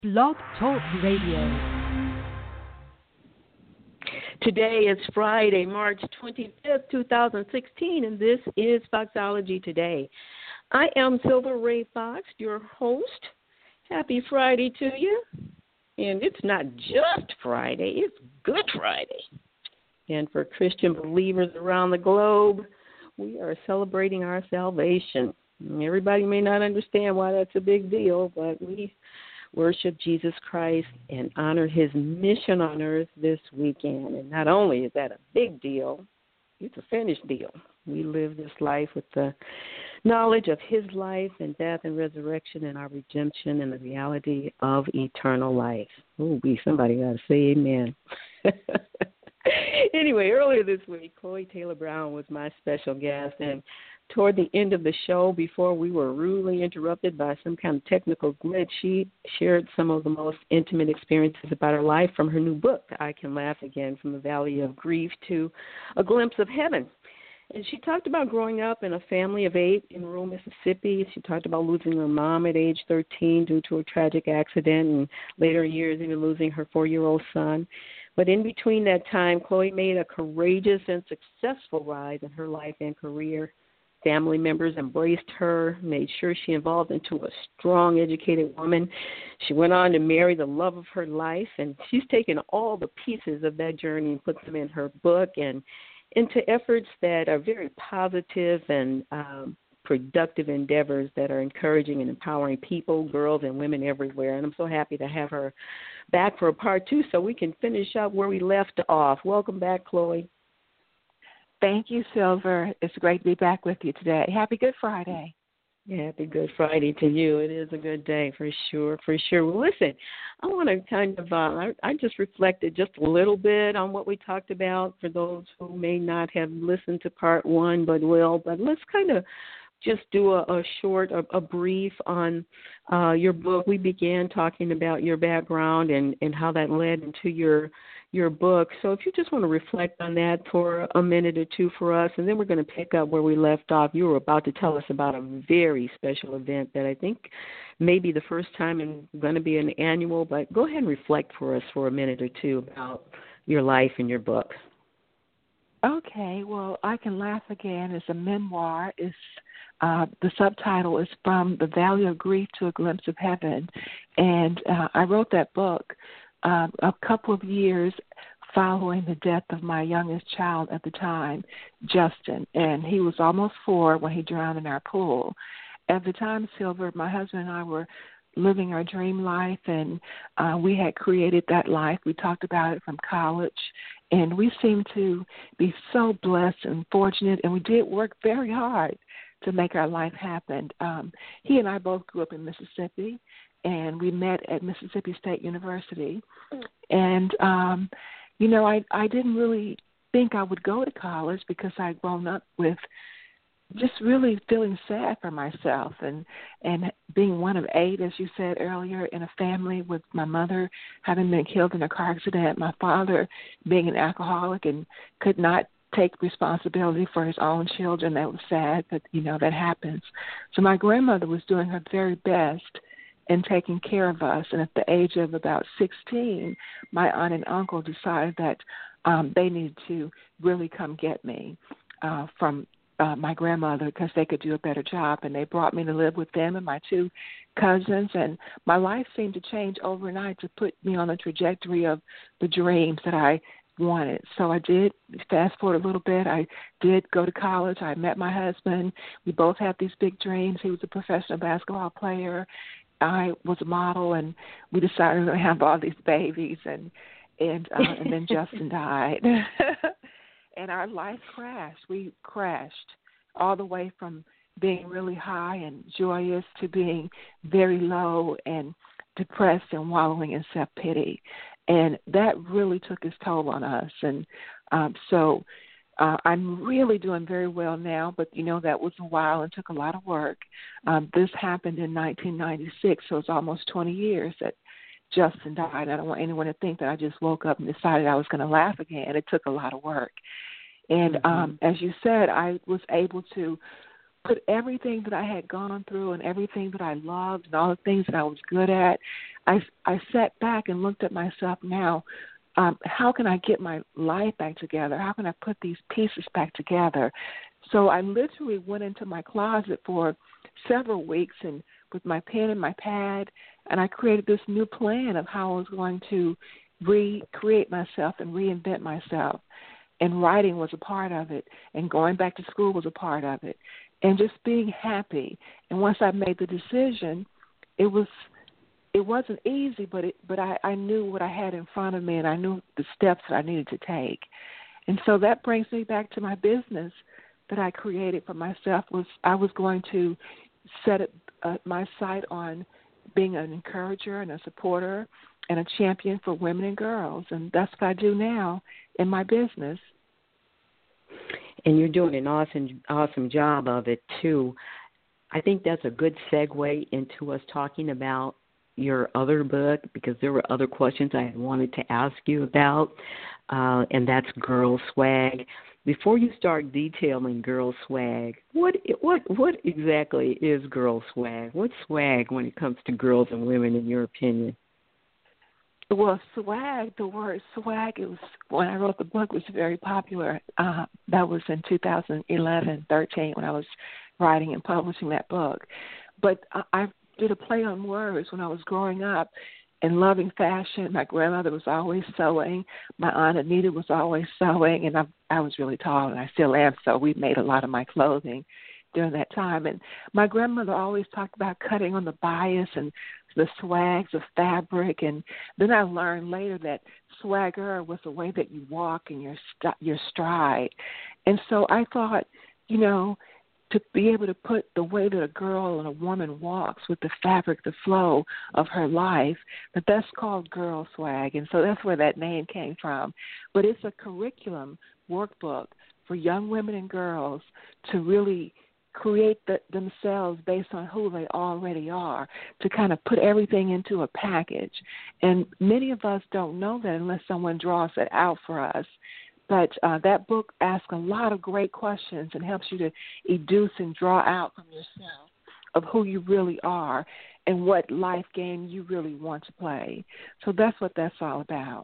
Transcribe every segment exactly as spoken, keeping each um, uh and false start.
Blog Talk Radio. Today is Friday, March twenty-fifth, twenty sixteen, and this is Foxology Today. I am Silver Ray Fox, your host. Happy Friday to you. And it's not just Friday, it's Good Friday. And for Christian believers around the globe, we are celebrating our salvation. Everybody may not understand why that's a big deal, but we worship Jesus Christ and honor his mission on earth this weekend. And not only is that a big deal, it's a finished deal. We live this life with the knowledge of his life and death and resurrection and our redemption and the reality of eternal life. Ooh, somebody got to say amen. Anyway, earlier this week, Chloe Taylor Brown was my special guest, and toward the end of the show, before we were rudely interrupted by some kind of technical glitch, she shared some of the most intimate experiences about her life from her new book, I Can Laugh Again, From the Valley of Grief to A Glimpse of Heaven. And she talked about growing up in a family of eight in rural Mississippi. She talked about losing her mom at age thirteen due to a tragic accident, and later years even losing her four-year-old son. But in between that time, Chloe made a courageous and successful rise in her life and career. Family members embraced her, made sure she evolved into a strong, educated woman. She went on to marry the love of her life, and she's taken all the pieces of that journey and put them in her book and into efforts that are very positive and um, productive endeavors that are encouraging and empowering people, girls, and women everywhere. And I'm so happy to have her back for a part two so we can finish up where we left off. Welcome back, Chloe. Thank you, Silver. It's great to be back with you today. Happy Good Friday. Yeah, happy Good Friday to you. It is a good day for sure, for sure. Well, listen, I want to kind of, uh, I, I just reflected just a little bit on what we talked about for those who may not have listened to part one but will. But let's kind of just do a, a short, a, a brief on uh, your book. We began talking about your background and, and how that led into your your book. So if you just want to reflect on that for a minute or two for us, and then we're going to pick up where we left off. You were about to tell us about a very special event that I think may be the first time and going to be an annual, but go ahead and reflect for us for a minute or two about your life and your book. Okay, well, I Can Laugh Again is a memoir. It's, uh, the subtitle is From the Valley of Grief to a Glimpse of Heaven, and uh, I wrote that book Um, a couple of years following the death of my youngest child at the time, Justin, and he was almost four when he drowned in our pool. At the time, Silver, my husband and I were living our dream life, and uh, we had created that life. We talked about it from college, and we seemed to be so blessed and fortunate, and we did work very hard to make our life happen. Um, he and I both grew up in Mississippi, and we met at Mississippi State University. And, um, you know, I, I didn't really think I would go to college because I'd grown up with just really feeling sad for myself and, and being one of eight, as you said earlier, in a family with my mother having been killed in a car accident, my father being an alcoholic and could not take responsibility for his own children. That was sad, but, you know, that happens. So my grandmother was doing her very best and taking care of us. And at the age of about sixteen, my aunt and uncle decided that um, they needed to really come get me uh, from uh, my grandmother because they could do a better job. And they brought me to live with them and my two cousins. And my life seemed to change overnight to put me on the trajectory of the dreams that I wanted. So I did, fast forward a little bit, I did go to college. I met my husband. We both had these big dreams. He was a professional basketball player. I was a model, and we decided to have all these babies, and and uh, and then Justin died, and our life crashed. We crashed all the way from being really high and joyous to being very low and depressed and wallowing in self-pity, and that really took its toll on us. And um, so Uh, I'm really doing very well now, but, you know, that was a while and took a lot of work. Um, this happened in nineteen ninety-six, so it's almost twenty years that Justin died. I don't want anyone to think that I just woke up and decided I was going to laugh again. It took a lot of work. And mm-hmm. um, as you said, I was able to put everything that I had gone through and everything that I loved and all the things that I was good at, I, I sat back and looked at myself now. Um, how can I get my life back together? How can I put these pieces back together? So I literally went into my closet for several weeks and with my pen and my pad, and I created this new plan of how I was going to recreate myself and reinvent myself. And writing was a part of it, and going back to school was a part of it, and just being happy. And once I made the decision, it was it wasn't easy, but it, but I, I knew what I had in front of me, and I knew the steps that I needed to take. And so that brings me back to my business that I created for myself. Was I was going to set it, uh, my sight on being an encourager and a supporter and a champion for women and girls, and that's what I do now in my business. And you're doing an awesome, awesome job of it too. I think that's a good segue into us talking about your other book, because there were other questions I wanted to ask you about, uh, and that's Girl Swag. Before you start detailing Girl Swag, what what what exactly is Girl Swag? What's swag when it comes to girls and women, in your opinion? Well, swag, the word swag, it was, when I wrote the book, was very popular. Uh, that was in two thousand eleven, thirteen, when I was writing and publishing that book. But I, I did a play on words when I was growing up and loving fashion. My grandmother was always sewing. My Aunt Anita was always sewing, and I, I was really tall, and I still am, so we made a lot of my clothing during that time. And my grandmother always talked about cutting on the bias and the swags of fabric. And then I learned later that swagger was the way that you walk and your st- your stride. And so I thought, you know, to be able to put the way that a girl and a woman walks with the fabric, the flow of her life, that that's called Girl Swag. And so that's where that name came from. But it's a curriculum workbook for young women and girls to really create the, themselves based on who they already are, to kind of put everything into a package. And many of us don't know that unless someone draws it out for us. But uh, that book asks a lot of great questions and helps you to educe and draw out from yourself of who you really are and what life game you really want to play. So that's what that's all about.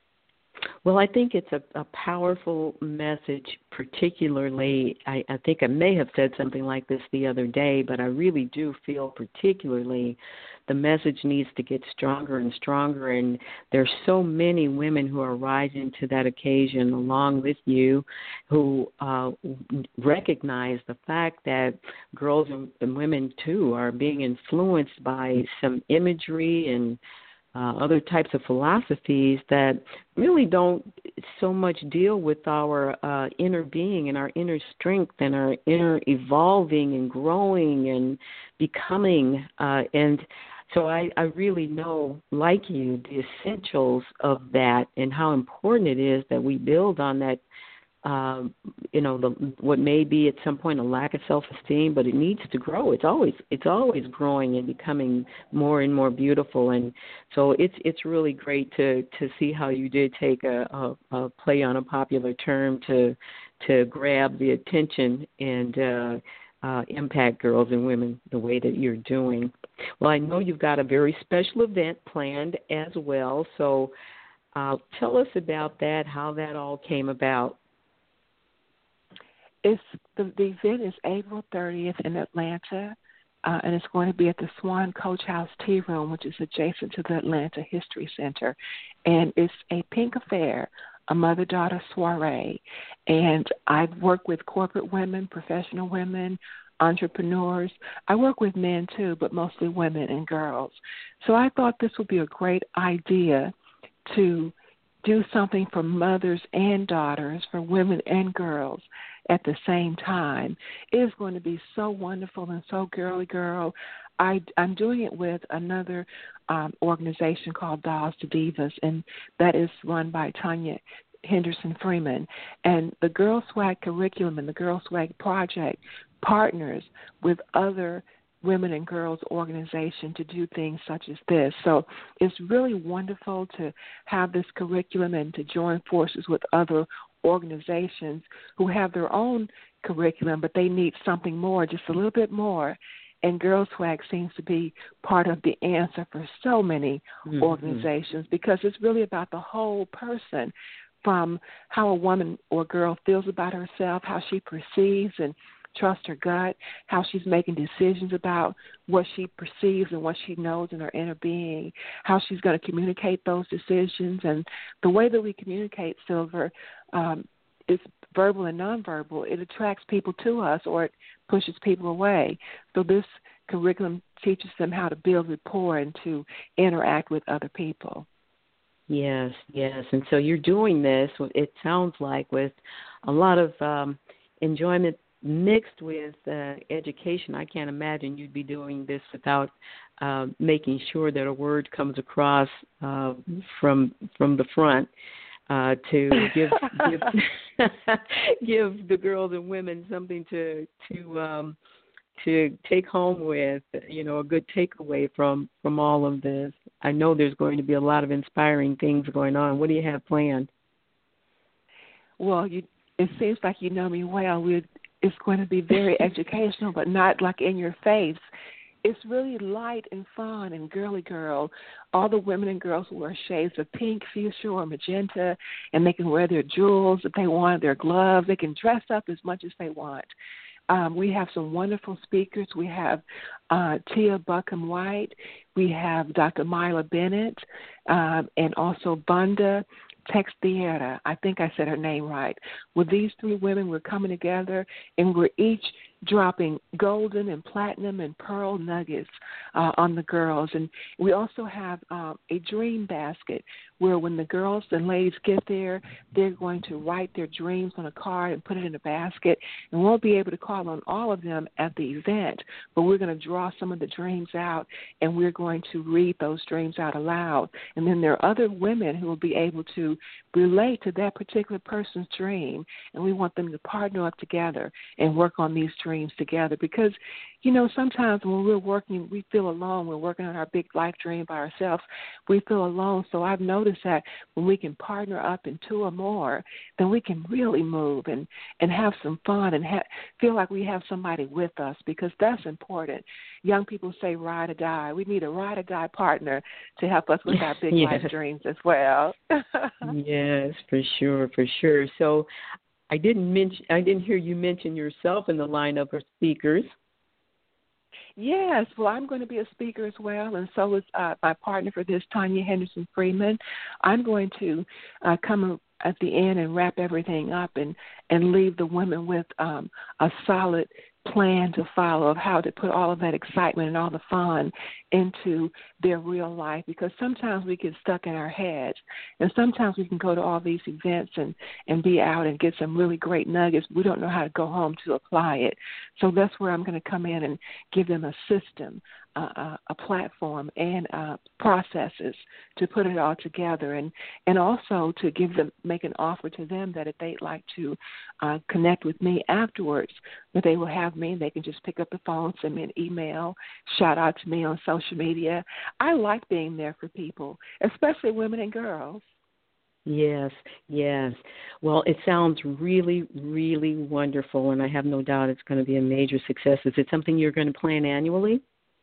Well, I think it's a, a powerful message, particularly, I, I think I may have said something like this the other day, but I really do feel particularly the message needs to get stronger and stronger, and there's so many women who are rising to that occasion along with you who uh, recognize the fact that girls and, and women, too, are being influenced by some imagery and Uh, other types of philosophies that really don't so much deal with our uh, inner being and our inner strength and our inner evolving and growing and becoming. Uh, and so I, I really know, like you, the essentials of that and how important it is that we build on that. Uh, you know, the, what may be at some point a lack of self-esteem, but it needs to grow. It's always it's always growing and becoming more and more beautiful. And so it's it's really great to, to see how you did take a, a, a play on a popular term to to grab the attention and uh, uh, impact girls and women the way that you're doing. Well, I know you've got a very special event planned as well. So uh, tell us about that, how that all came about. It's the, the event is April thirtieth in Atlanta, uh, and it's going to be at the Swan Coach House Tea Room, which is adjacent to the Atlanta History Center. And it's a pink affair, a mother-daughter soiree. And I work with corporate women, professional women, entrepreneurs. I work with men, too, but mostly women and girls. So I thought this would be a great idea to do something for mothers and daughters, for women and girls at the same time. It is going to be so wonderful and so girly girl. I, I'm doing it with another um, organization called Dolls to Divas, and that is run by Tanya Henderson Freeman. And the Girl Swag curriculum and the Girl Swag project partners with other women and girls organization to do things such as this. So it's really wonderful to have this curriculum and to join forces with other organizations who have their own curriculum, but they need something more, just a little bit more. And Girls Swag seems to be part of the answer for so many mm-hmm. organizations, because it's really about the whole person, from how a woman or girl feels about herself, how she perceives and trusts her gut, how she's making decisions about what she perceives and what she knows in her inner being, how she's going to communicate those decisions. And the way that we communicate, Silver, um, is verbal and nonverbal. It attracts people to us, or it pushes people away. So this curriculum teaches them how to build rapport and to interact with other people. Yes, yes. And so you're doing this, it sounds like, with a lot of um, enjoyment mixed with uh, education. I can't imagine you'd be doing this without uh, making sure that a word comes across uh, from from the front uh, to give give, give the girls and women something to to um, to take home with, you know, a good takeaway from, from all of this. I know there's going to be a lot of inspiring things going on. What do you have planned? Well, you, it seems like you know me well. We're, it's going to be very educational, but not like in your face. It's really light and fun and girly girl. All the women and girls wear shades of pink, fuchsia, or magenta, and they can wear their jewels if they want, their gloves. They can dress up as much as they want. Um, we have some wonderful speakers. We have uh, Tia Buckham White. We have Doctor Myla Bennett, um, and also Bunda Textiera. I think I said her name right. With these three women, we're coming together, and we're each dropping golden and platinum and pearl nuggets uh, on the girls. And we also have um, a dream basket where when the girls and ladies get there, they're going to write their dreams on a card and put it in a basket. And we'll be able to call on all of them at the event, but we're going to draw some of the dreams out, and we're going to read those dreams out aloud. And then there are other women who will be able to relate to that particular person's dream, and we want them to partner up together and work on these dreams together, because, you know, sometimes when we're working, we feel alone. We're working on our big life dream by ourselves. We feel alone. So I've noticed that when we can partner up in two or more, then we can really move and, and have some fun and ha- feel like we have somebody with us, because that's important. Young people say ride or die. We need a ride or die partner to help us with our big yes. life dreams as well. Yes, for sure, for sure. So I didn't mention, I didn't hear you mention yourself in the lineup of speakers. Yes, well, I'm going to be a speaker as well, and so is uh, my partner for this, Tanya Henderson Freeman. I'm going to uh, come at the end and wrap everything up and, and leave the women with um, a solid plan to follow of how to put all of that excitement and all the fun into their real life, because sometimes we get stuck in our heads, and sometimes we can go to all these events and, and be out and get some really great nuggets. We don't know how to go home to apply it. So that's where I'm going to come in and give them a system, uh, a platform, and uh, processes to put it all together, and, and also to give them, make an offer to them that if they'd like to uh, connect with me afterwards, that they will have me, and they can just pick up the phone, send me an email, shout out to me on social media. I like being there for people, especially women and girls. Yes, yes. Well, it sounds really, really wonderful, and I have no doubt it's going to be a major success. Is it something you're going to plan annually?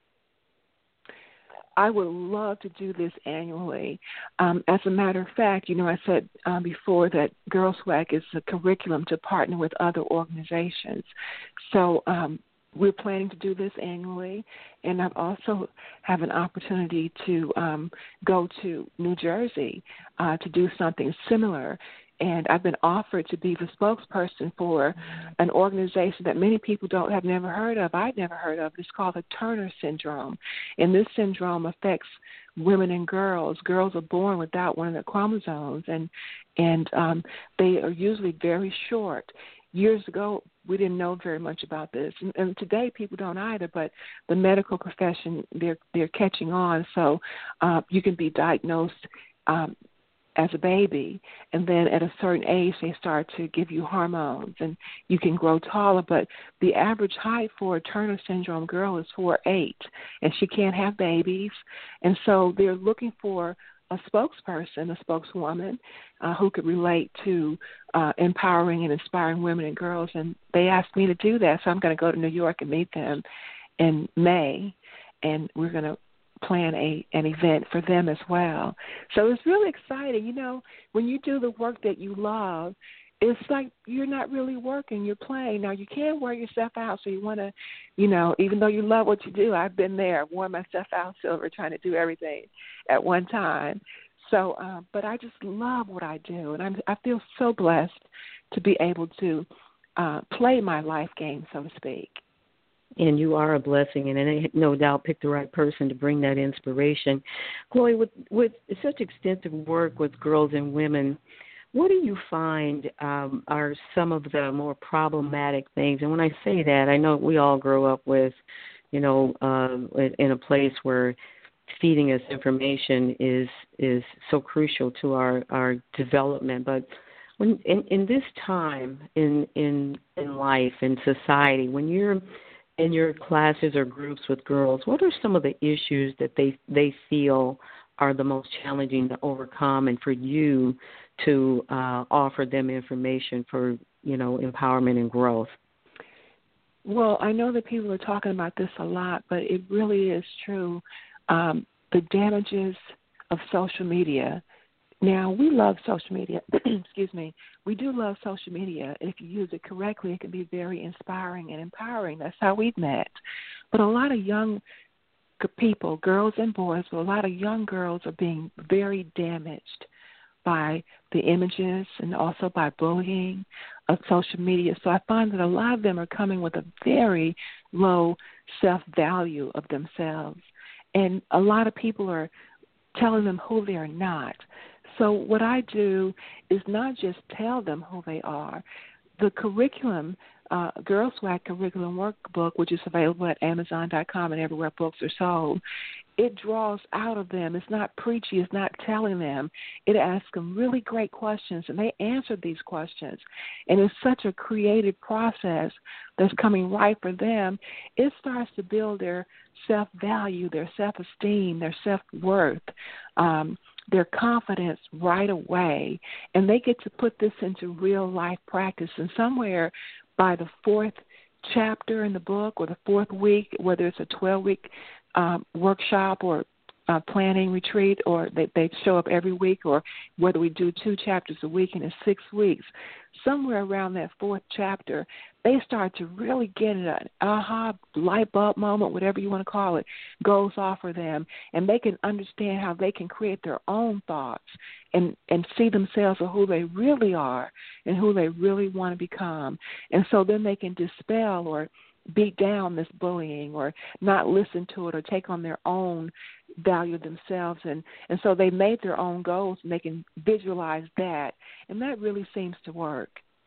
I would love to do this annually. Um, as a matter of fact, you know, I said um, before that Girl Swag is a curriculum to partner with other organizations. So um, we're planning to do this annually, and I also have an opportunity to um, go to New Jersey uh, to do something similar. And I've been offered to be the spokesperson for an organization that many people don't have never heard of. I'd never heard of. It's called the Turner Syndrome. And this syndrome affects women and girls. Girls are born without one of their chromosomes, and and um, they are usually very short. Years ago, we didn't know very much about this, and, and today people don't either. But the medical profession, they're they're catching on. So uh, you can be diagnosed Um, as a baby, and then at a certain age they start to give you hormones and you can grow taller, but the average height for a Turner syndrome girl is four eight, and she can't have babies, and so they're looking for a spokesperson, a spokeswoman uh, who could relate to uh, empowering and inspiring women and girls, and they asked me to do that, so I'm going to go to New York and meet them in May, and we're going to plan a an event for them as well. So it's really exciting. You know, when you do the work that you love, it's like you're not really working, you're playing. Now, you can wear yourself out, so you want to, you know, even though you love what you do, I've been there, worn myself out, Silver, trying to do everything at one time. So, uh, but I just love what I do, and I'm, I feel so blessed to be able to uh, play my life game, so to speak. And you are a blessing, and I no doubt picked the right person to bring that inspiration. Chloe, with, with such extensive work with girls and women, what do you find um, are some of the more problematic things? And when I say that, I know we all grow up with, you know, uh, in a place where feeding us information is is so crucial to our, our development. But when in, in this time in in in life, in society, when you're in your classes or groups with girls, what are some of the issues that they they feel are the most challenging to overcome, and for you to uh, offer them information for, you know, empowerment and growth? Well, I know that people are talking about this a lot, but it really is true. Um, the damages of social media. Now, we love social media. Excuse me. We do love social media. If you use it correctly, it can be very inspiring and empowering. That's how we've met. But a lot of young people, girls and boys, but a lot of young girls are being very damaged by the images and also by bullying of social media. So I find that a lot of them are coming with a very low self-value of themselves. And a lot of people are telling them who they are not. So what I do is not just tell them who they are. The curriculum, uh, Girl Swag Curriculum Workbook, which is available at Amazon dot com and everywhere books are sold, it draws out of them. It's not preachy. It's not telling them. It asks them really great questions, and they answer these questions. And it's such a creative process that's coming right for them. It starts to build their self-value, their self-esteem, their self-worth, um, their confidence right away. And they get to put this into real-life practice. And somewhere by the fourth chapter in the book or the fourth week, whether it's a twelve-week Um, workshop or uh, planning retreat, or they, they show up every week, or whether we do two chapters a week and it's six weeks, somewhere around that fourth chapter, they start to really get an aha, light bulb moment, whatever you want to call it, goes off for them, and they can understand how they can create their own thoughts and, and see themselves for who they really are and who they really want to become. And so then they can dispel or beat down this bullying or not listen to it or take on their own value themselves. And, and so they made their own goals, and they can visualize that. And that really seems to work.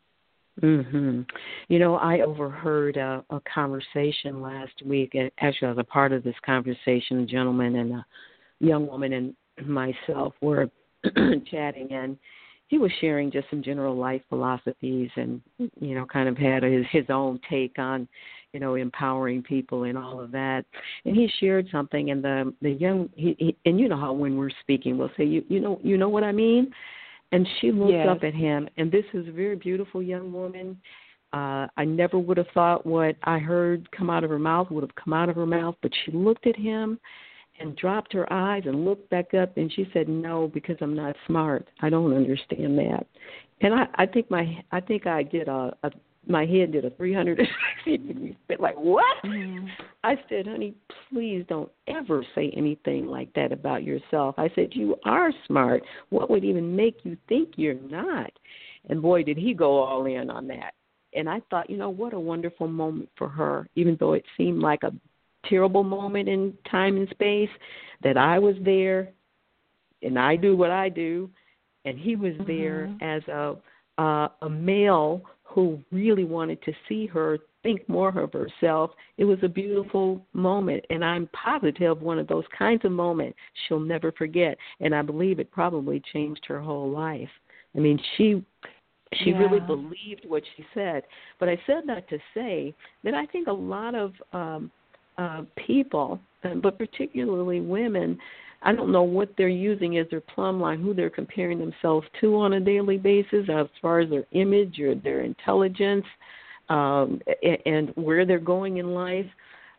Mm-hmm. You know, I overheard a, a conversation last week. And actually, as a part of this conversation, a gentleman and a young woman and myself were chatting, and he was sharing just some general life philosophies and, you know, kind of had his, his own take on, you know, empowering people and all of that. And he shared something, and the the young, he, he, and you know how when we're speaking, we'll say, you, you know, you know what I mean? And she looked yes. up at him, and this is a very beautiful young woman. Uh, I never would have thought what I heard come out of her mouth would have come out of her mouth, but she looked at him and dropped her eyes and looked back up, and she said, "No, because I'm not smart. I don't understand that." And I, I think my, I think I did a, a my head did a three hundred sixty degree spin. Like, what? Mm-hmm. I said, "Honey, please don't ever say anything like that about yourself." I said, "You are smart. What would even make you think you're not?" And boy, did he go all in on that. And I thought, you know, what a wonderful moment for her, even though it seemed like a terrible moment in time and space, that I was there and I do what I do, and he was mm-hmm. there as a uh, a male who really wanted to see her think more of herself. It was a beautiful moment, and I'm positive one of those kinds of moments she'll never forget, and I believe it probably changed her whole life. I mean, she She yeah. really believed what she said. But I said that to say that I think a lot of um, uh, people, but particularly women, I don't know what they're using as their plumb line, who they're comparing themselves to on a daily basis as far as their image or their intelligence um, and where they're going in life.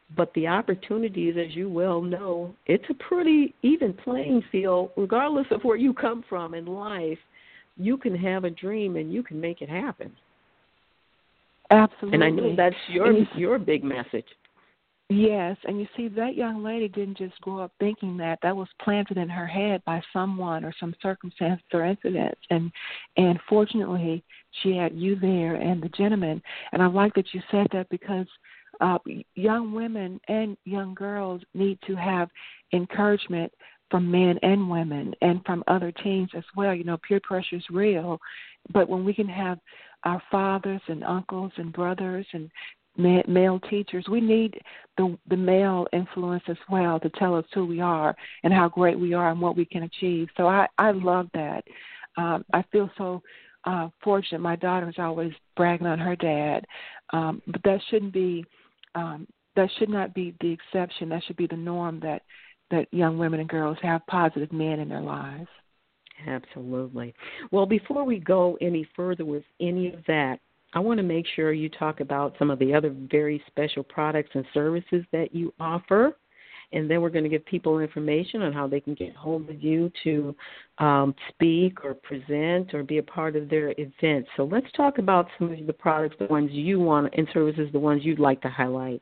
But the opportunities, as you well know, it's a pretty even playing field, regardless of where you come from in life. You can have a dream and you can make it happen. Absolutely. And I know that's your you, your big message. Yes, and you see, that young lady didn't just grow up thinking that. That was planted in her head by someone or some circumstance or incident. And and fortunately, she had you there and the gentleman. And I like that you said that, because uh, young women and young girls need to have encouragement from men and women and from other teens as well. You know, peer pressure is real, but when we can have our fathers and uncles and brothers and male teachers, we need the the male influence as well to tell us who we are and how great we are and what we can achieve. So I, I love that. Um, I feel so uh, fortunate. My daughter is always bragging on her dad, um, but that shouldn't be um, that should not be the exception. That should be the norm, that that young women and girls have positive men in their lives. Absolutely. Well, before we go any further with any of that, I want to make sure you talk about some of the other very special products and services that you offer, and then we're going to give people information on how they can get hold of you to um, speak or present or be a part of their events. So let's talk about some of the products, the ones you want, and services, the ones you'd like to highlight.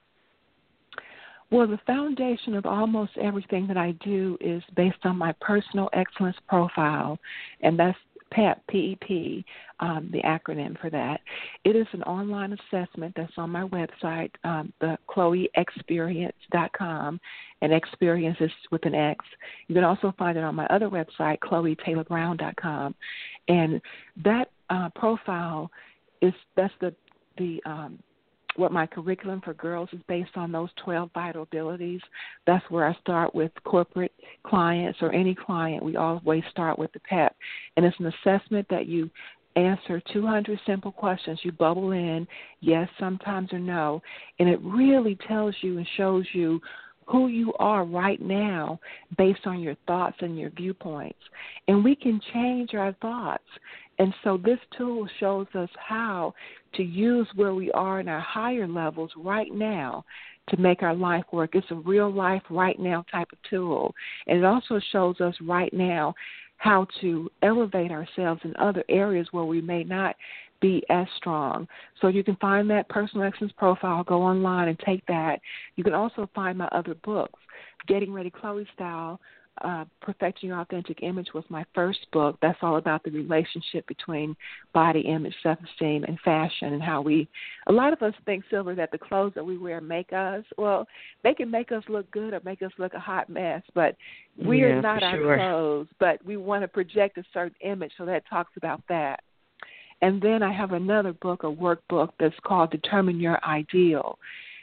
Well, the foundation of almost everything that I do is based on my personal excellence profile, and that's P E P, P E P, um, the acronym for that. It is an online assessment that's on my website, um, the chloe experience dot com, and experience is with an X. You can also find it on my other website, chloe taylor brown dot com, and that uh, profile is that's the the um, what my curriculum for girls is based on, those twelve vital abilities. That's where I start with corporate clients or any client. We always start with the P E P. And it's an assessment that you answer two hundred simple questions. You bubble in yes, sometimes, or no. And it really tells you and shows you who you are right now based on your thoughts and your viewpoints. And we can change our thoughts. And so this tool shows us how to use where we are in our higher levels right now to make our life work. It's a real life right now type of tool. And it also shows us right now how to elevate ourselves in other areas where we may not be as strong. So you can find that personal excellence profile, go online and take that. You can also find my other books. Getting Ready Chloe Style, uh, Perfecting Your Authentic Image was my first book. That's all about the relationship between body image, self-esteem, and fashion, and how we, a lot of us think, Silver, that the clothes that we wear make us. Well, they can make us look good or make us look a hot mess, but we yeah, are not our sure. clothes, but we want to project a certain image, so that talks about that. And then I have another book, a workbook, that's called Determine Your Ideal.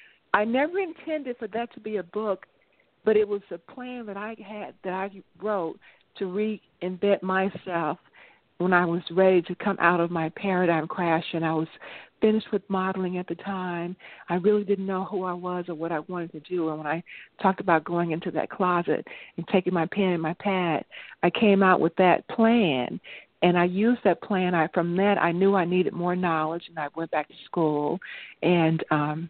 I never intended for that to be a book, but it was a plan that I had, that I wrote to reinvent myself when I was ready to come out of my paradigm crash, and I was finished with modeling at the time. I really didn't know who I was or what I wanted to do. And when I talked about going into that closet and taking my pen and my pad, I came out with that plan. And I used that plan. I, from that, I knew I needed more knowledge, and I went back to school. And um,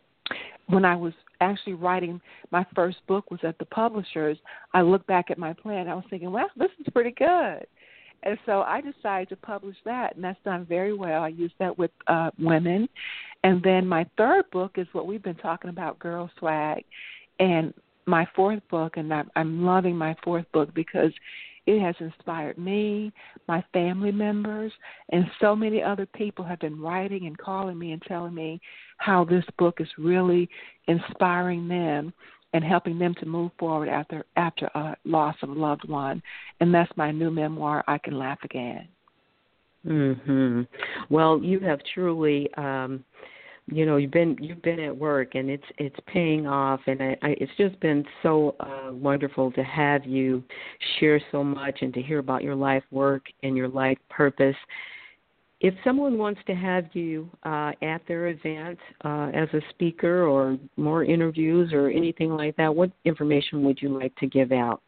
when I was actually writing my first book, was at the publishers, I looked back at my plan. I was thinking, well, this is pretty good. And so I decided to publish that, and that's done very well. I used that with uh, women. And then my third book is what we've been talking about, Girl Swag. And my fourth book, and I'm, I'm loving my fourth book because it has inspired me, my family members, and so many other people have been writing and calling me and telling me how this book is really inspiring them and helping them to move forward after after a loss of a loved one. And that's my new memoir, I Can Laugh Again. Mhm. Well, you have truly, um, you know, you've been you've been at work, and it's it's paying off, and I, I, it's just been so uh, wonderful to have you share so much and to hear about your life work and your life purpose. If someone wants to have you uh, at their event uh, as a speaker or more interviews or anything like that, what information would you like to give out?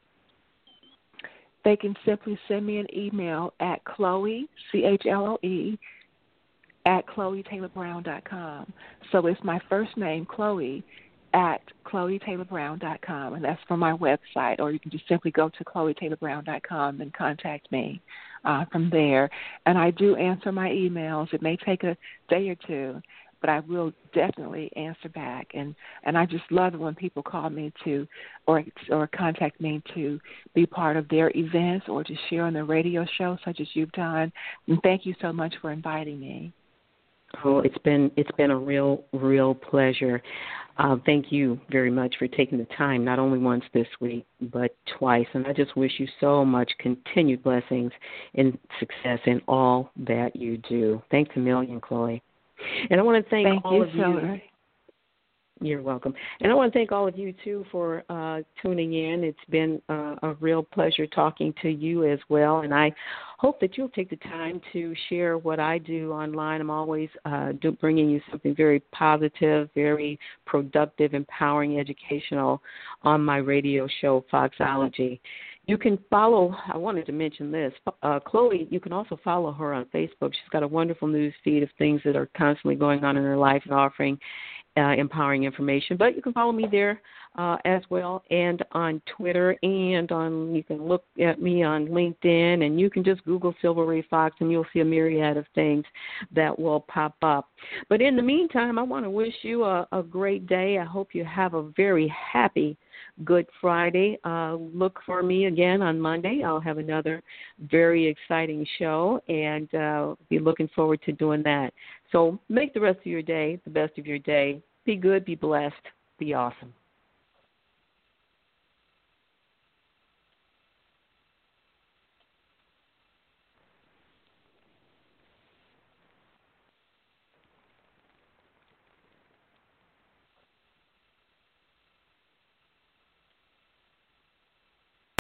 They can simply send me an email at Chloe, C H L O E, at chloe taylor brown dot com. So it's my first name, Chloe, at chloe taylor brown dot com, and that's from my website, or you can just simply go to chloe taylor brown dot com and contact me uh, from there. And I do answer my emails. It may take a day or two, but I will definitely answer back. And, and I just love it when people call me to or or contact me to be part of their events or to share on the radio show such as you've done. And thank you so much for inviting me. Oh, it's been it's been a real, real pleasure. Uh, thank you very much for taking the time, not only once this week, but twice. And I just wish you so much continued blessings and success in all that you do. Thanks a million, Chloe. And I want to thank, thank all you of you. so much. You're welcome. And I want to thank all of you, too, for uh, tuning in. It's been uh, a real pleasure talking to you as well. And I hope that you'll take the time to share what I do online. I'm always uh, do, bringing you something very positive, very productive, empowering, educational on my radio show, Foxology. You can follow, I wanted to mention this, uh, Chloe, you can also follow her on Facebook. She's got a wonderful news feed of things that are constantly going on in her life and offering uh, empowering information. But you can follow me there uh, as well, and on Twitter, and on you can look at me on LinkedIn, and you can just Google Silver Ray Fox, and you'll see a myriad of things that will pop up. But in the meantime, I want to wish you a, a great day. I hope you have a very happy Good Friday. Uh, look for me again on Monday. I'll have another very exciting show, and uh, be looking forward to doing that. So make the rest of your day the best of your day. Be good, be blessed, be awesome.